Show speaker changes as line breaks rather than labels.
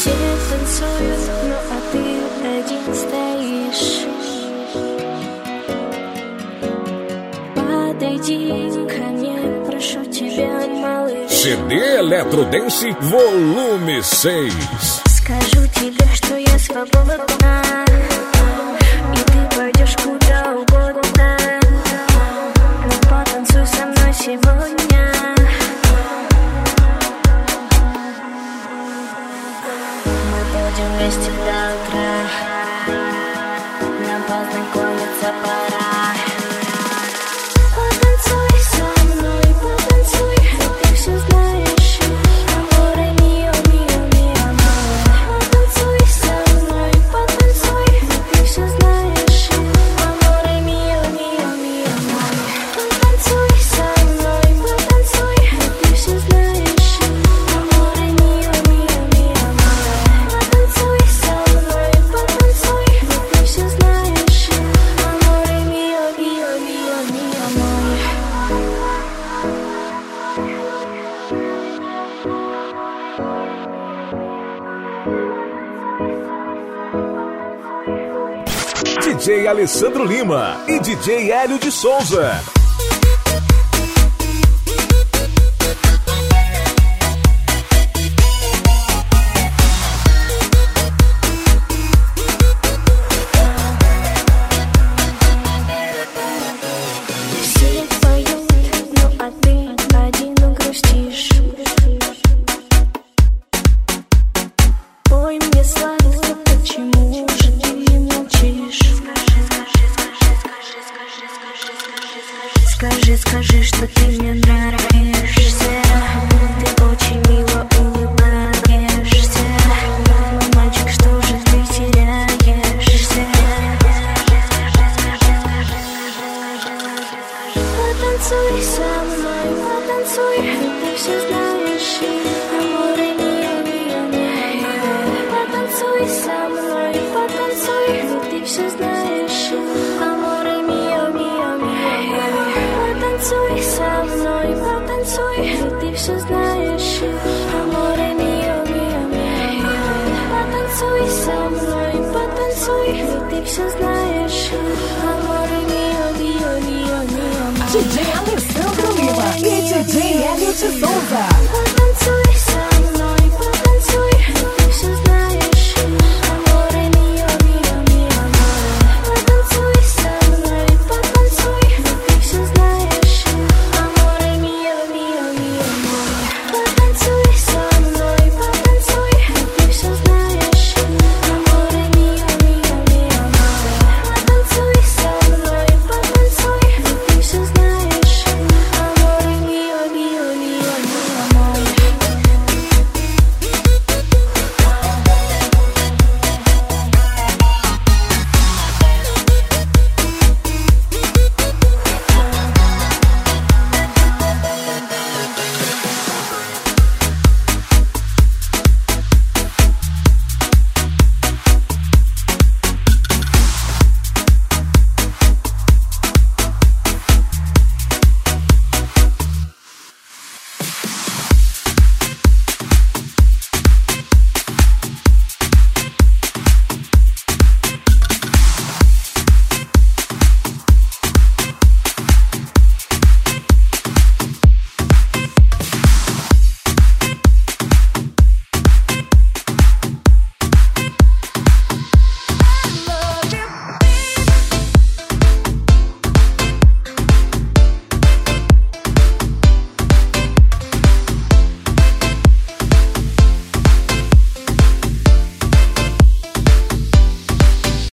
Все танцуют, ну а ты один стоишь. Подойди ко мне, прошу тебя, малыш.
CD Eletrodance Volume 6.
Скажу тебе, что я свободна, и ты пойдешь куда угодно, но потанцуй со мной сегодня. Мы будем вместе до утра, нам познакомиться пора. Потанцуй со мной, потанцуй, ты все знаешь. Аморе мио, мио, мио, мио. Потанцуй со мной, потанцуй, ты все знаешь. Аморе мио, мио, мио, мио. Потанцуй со мной, потанцуй, ты все знаешь. Аморе мио, мио, мио, мио. Потанцуй со мной, потанцуй, ты все знаешь. Аморе мио, мио, мио, мио, мио.
DJ Alessandro Lima e DJ Hélio de Souza.
Все поют, ну а ты один грустишь. Ой, мне сладко, почему же ты молчишь? Скажи, что ты мне нравишься. Ты очень мило улыбаешься. Мой мальчик, что же ты теряешься? Потанцуй со мной, потанцуй, ты все знаешь. Аморе мио, мио, мио. Потанцуй со мной, потанцуй, ты все знаешь. Аморе мио, мио, мио. Потанцуй со мной, потанцуй, ты все знаешь. Аморе мио, мио, мио. Потанцуй со мной, потанцуй, ты все знаешь. Аморе мио, мио, мио, мио.
DJ Alessandro Lima e DJ Hélio de Souza.